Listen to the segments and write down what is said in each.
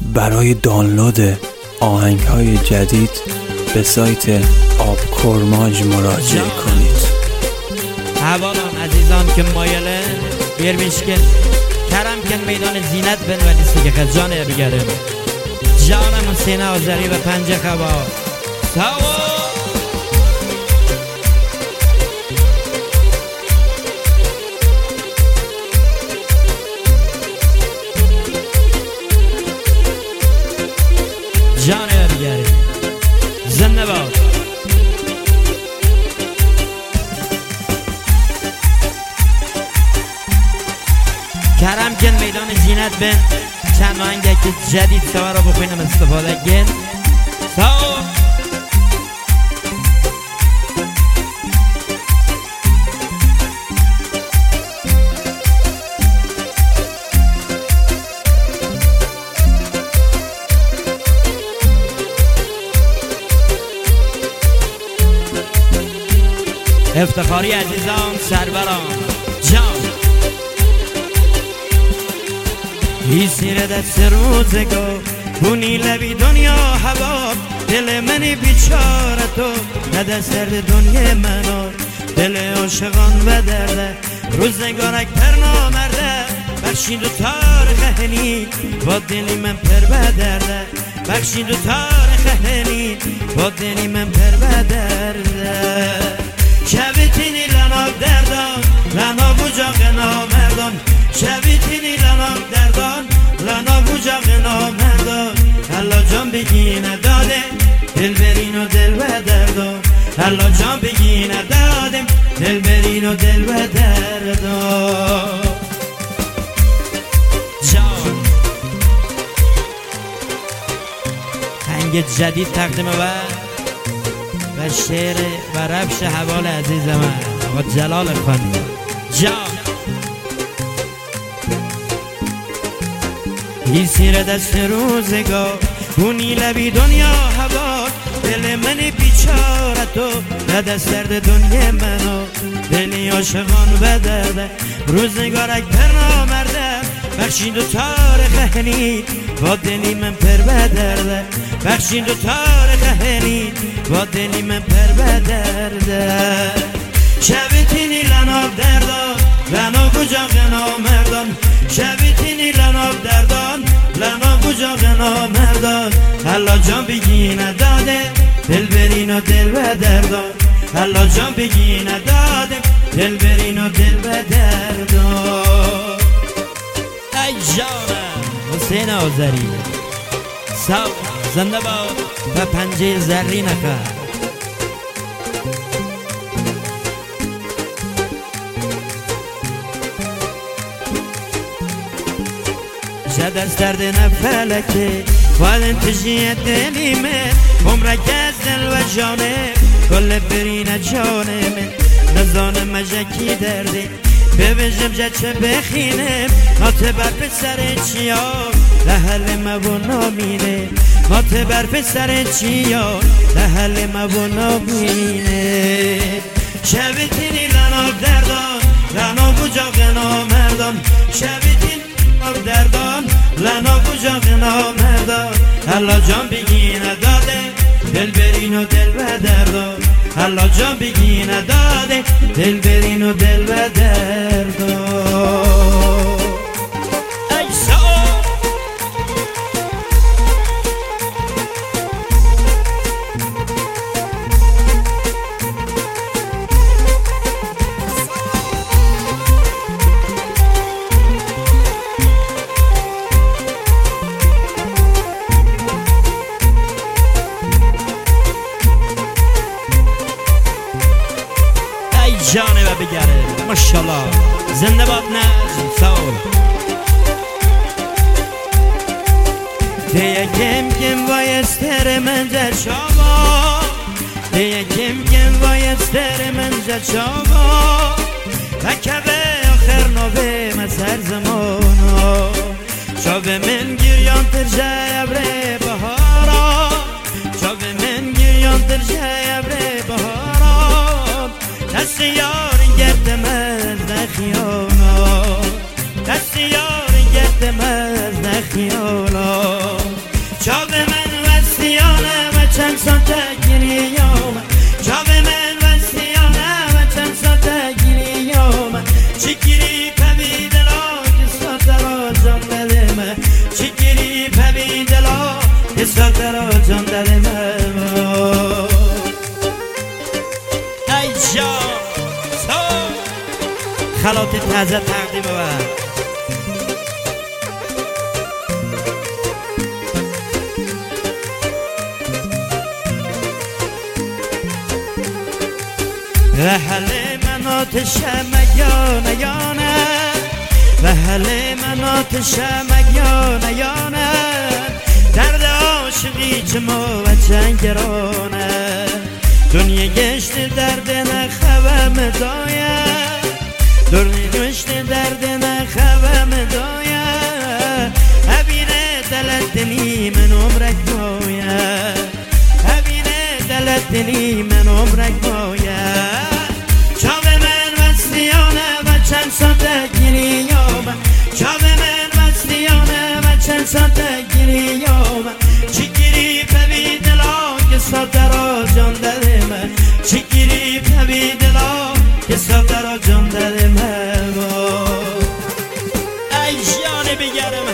برای دانلود آهنگ‌های جدید به سایت آبکرماج مراجعه کنید. حوالان عزیزان که مایله بیرمیش که کرم کن میدان زینت بن و لیستی که خجانه بگرم جانم حسین آذری و پنج خوا سوا جانه بگرم زنده باد کرم کن میدان زینت بن چند آهنگ که جدید سوا را بخوینم استفاده کن سوا افتخاری عزیزان سروران جان ای سیر دست روزگار بونی لبی دنیا هوا دل منی بیچاره تو نده سرد دنیا منو دل عاشقان و درده روزگارک پر نامرده بخشید و تاریخ هنی با دلی من پر بدرده بخشید و تاریخ هنی با دلی من پر بدرده شبیتینی لناب دردان لناب اجاق نامردان شبیتینی لناب دردان لناب اجاق نامردان الله جان بگینه داده دل برین و دل و دردان الله جان بگینه دادم دل برین و دل و دردان جان هنگ جدید تقدیم و شعر و رفش حوال عزیز من آقا جلال خانی جان ای سیر دست روزگار بونی لبی دنیا هوا دل من بیچاره تو نده سرد دنیا منو دلی عاشقان و درده روزگارک پر نامرده بخشید و تاریخ هنی با دلی من پر بدرده بخشید و تاریخ هنی با دلی من پر بدرده شبیتینی لناب دردان لناب اجاق نامردان شبیتینی لناب دردان لناب اجاق نامردان الله جان بگینه داده دل برین و دل و دردان الله جان بگینه داده دل برین و دل و دردان ای جانم حسین آذری سو زنده باد و پنجه زرین نخواهد شد از درد نفلکه وادن تجیه دلی من عمرک از دل و جانه کل برین جانه من نزانم مجکی درده ببجم جچه بخینم هاته بر پسر چیان لحل مبو نامینه هاته بر پسر چیان لحل مبو نامینه شبیتینی لناب دردان لناب اجاق نامردان شبیتین لناب دردان لناب اجاق نامردان الله جان بگینه داده دل برین و دل و دردان الله جان بگینه داده دل برین و دل و دردان جانه و بگره ماشالله زنده باد نجم سال دیگه کم کم وایستر من جد شما دیگه کم کم وایستر من جد شما و کبه آخر نوه مسر زمانا شاوه من گریان تر جبره بهارا شاوه من گریان تر جبره بهارا دست یارین گردم از نخیانا دست یارین گردم از نخیانا چاو من وستیانه و چند ساته گریام چاو من وستیانه و چند ساته گریام چیکیری پبی دلا که ساته را جان دادم چیکیری پبی دلا که ساته را جان دادم ای جان خلات تازه تقدیم بود رحل من آتش مگانه یانه رحل من آتش مگانه یانه درد عاشقی چما و چنگرانه دنیا گشت درد نخوام دایه دنیا گشت درد نخوام دایه هبینه دلت دلی من عمرک بایه هبینه دلت دلی من عمرک بایه چاو من وستیانه و چند ساته گریام چاو من وستیانه و چند ساته گریام چیکیری پبی دلا که ساته را جان دادم چیکیری پبی دلا که ساته را جان دادم ای جان بگرم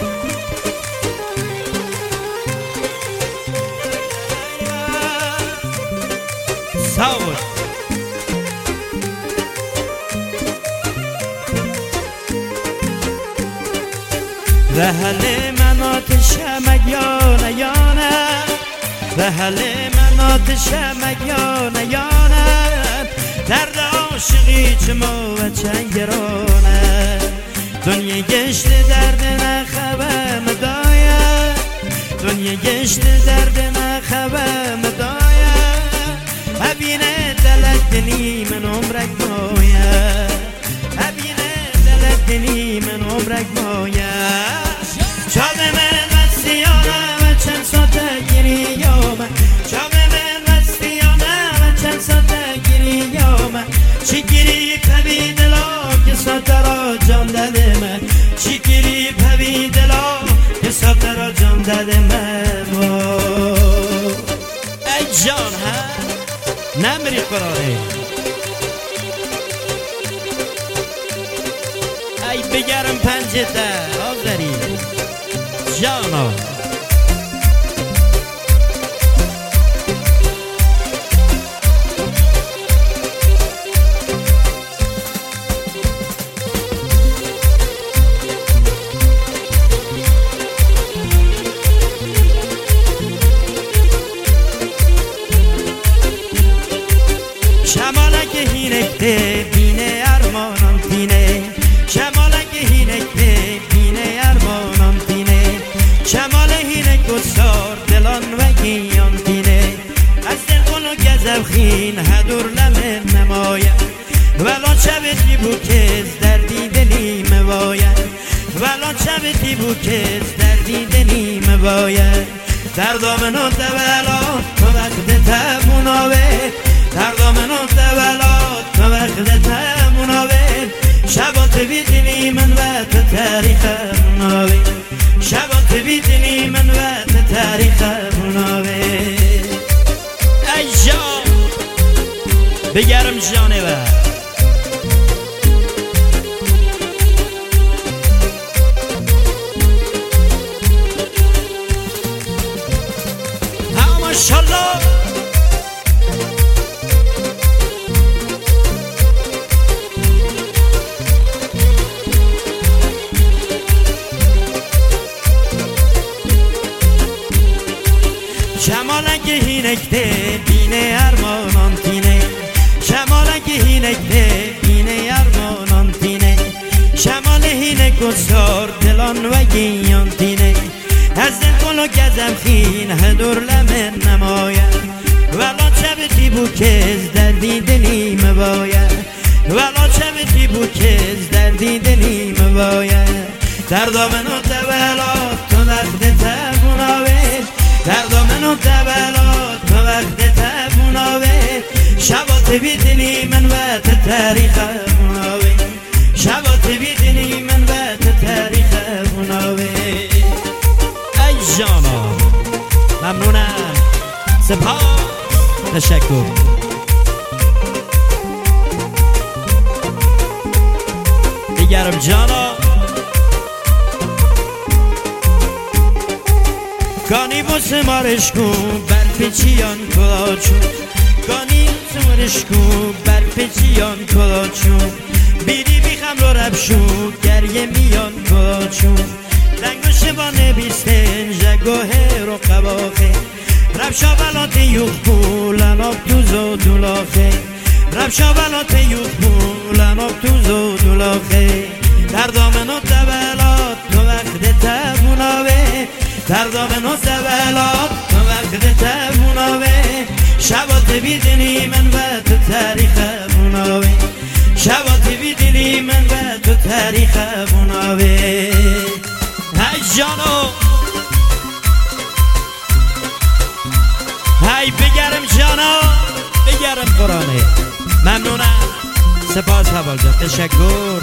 ساور رحل من آتش مگانه یانه رحل من آتش مگانه یانه درد عاشقی چما و چنگرانه دنیا گشت درد نخوام دایه دنیا گشت درد نخوام دایه هبینه دلت دلی من عمرک بایه هبینه دلت دلی من عمرک بایه چاو من وستیانه و چند ساته گریام چاو من وستیانه و چند ساته گریام چیکیری پبی دلا که ساته را جان دادم چیکیری پبی دلا که ساته را جان دادم ای جان ها نمری قراره ای بگرم پنجته آذری جانا شمالک هینکته بینه ارمانم تینه شمالک هینکته بینه ارمانم تینه شمال هینک گسار دلان و گیان تینه از دل قلو گذب خین هدور لمه نمایم ولان شبتی بو کز دردی دلی موایم ولان شبتی بو کز دردی دلی موایم دردامنو دولا تو وقت تبوناوه دردامنو دولا تو وقت تبوناوه شبات بیدنی من و تو تاریخ مناوه شبات بیدنی من و تو تاریخ مناوه ای جان بگرم جانه و ماشالله شمالک هینکته بینه ارمانان تینه شمالک هینکته بینه ارمانان تینه شمال هینک گسار دلان و گیان تینه از دل قلو گذم خین هدور لمن نمایم ولا چبتی بو کز دردی دلی مبایم ولا چبتی بو کز دردی دلی مبایم دردامنو دولا تو وقت تبوناوه دردامنو دولا تو وقت تبوناوه شبات بیدنی من و تو تاریخ مناوه شبات بیدنی من و تو تاریخ مناوه ای جانا تشکر. دیگرم جانا گانی بوسه مارش کن بر پیچیان کلاچون گانی سمارش کن بر پیچیان کلاچون بیری بیخم رو ربشون گریه میان کلاچون دنگوش با نبیستن جگوه رو قباخه ربشا بلات یوخ بولن آب توز و دولاخه ربشا بلات یوخ بولن آب توز و دولاخه در دامنو دبلات تو وقت تبوناوه در دامنو دبلات تو وقت تبوناوه شبات بیدنی من و تو تاریخ بوناوه شبات بیدنی من و تو تاریخ بوناوه های جانو های بگرم جانا بگرم قرآنه ممنونم سپاس حوال جان تشکر.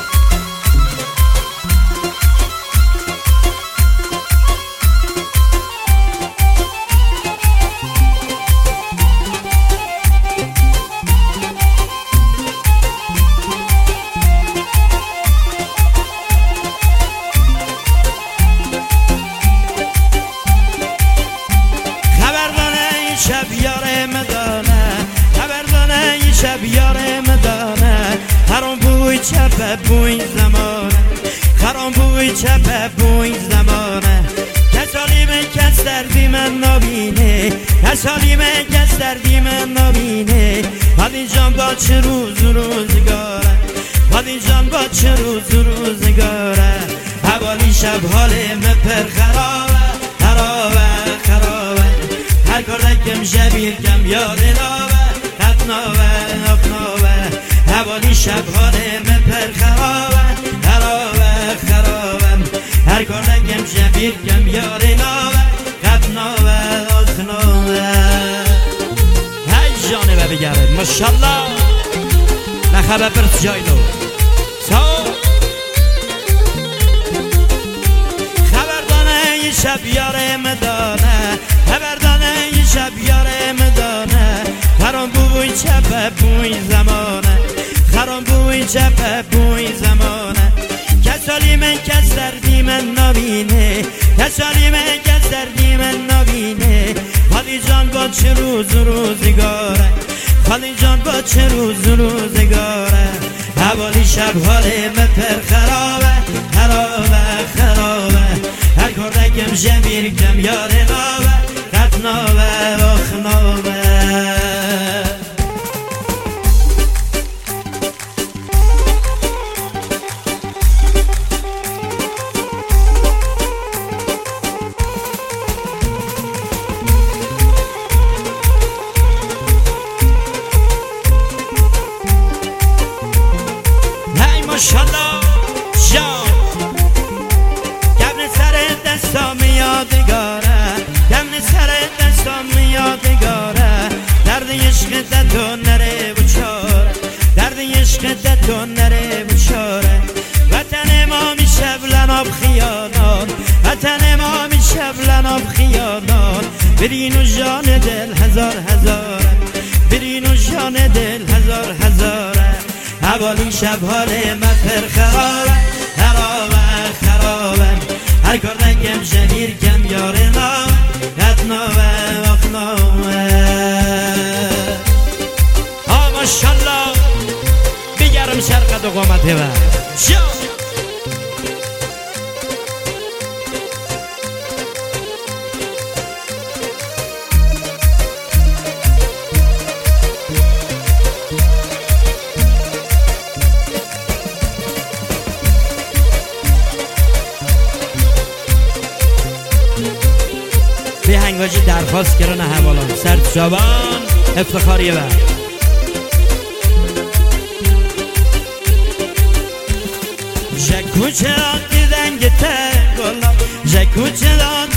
شب یاره مدانه خبردانه یه شب یاره مدانه خرام بوی چپه بوی زمانه خرام بوی چپه بوی زمانه کسالی من کس دردی من نبینه کسالی من کس دردی من نبینه حالی جان با چه روز روزگاره حالی جان با چه روز روزگاره حوالی شب حال مپر خرابه خرابه خرابه هر کردکم شبیر کم یاد ناوه خط ناوه اخ ناوه حوالی شب حاله مپر خرابه خرابه خرابه هر کردکم شبیر کم یاد ناوه خط ناوه اخ ناوه هی جانبه بگرد ماشالله نخبه پرس جایلو خبردانه یه شب یاره مدانه خبردانه یه شب یاره مدانه خرام بوی چپه بوی زمانه خرام بوی چپه بوی زمانه کسالی من کس دردی من نبینه کسالی من کس دردی من نبینه خالی جان با چه روز روزگاره خالی جان با چه روز روزگاره حوالی شب حاله مپر خرابه خرابه خرابه هر کردکم شبیر کم یاره نابه خط نابه اخ نابه هی ماشالله جان گبن سر دستام یادگاره گبن سر دستام یادگاره درد عشق تو نره بچاره درد عشق تو نره بچاره وطن ما میشه بلناب خیانات وطن ما میشه بلناب خیانات برین و جان دل هزار هزاره برین و جان دل هزار هزاره حوالی شب حاله مپر خرابه خرابه خرابه هر کردکم شبیر کم یاره نامه خط نامه اخ نامه ها ماشالله بگرم شرقت و قامته و جا به هنگاجی درخواست کرن حوالان سرد شابان افتخاریه بر جکو چرا دیدنگ ته گلا جکو چرا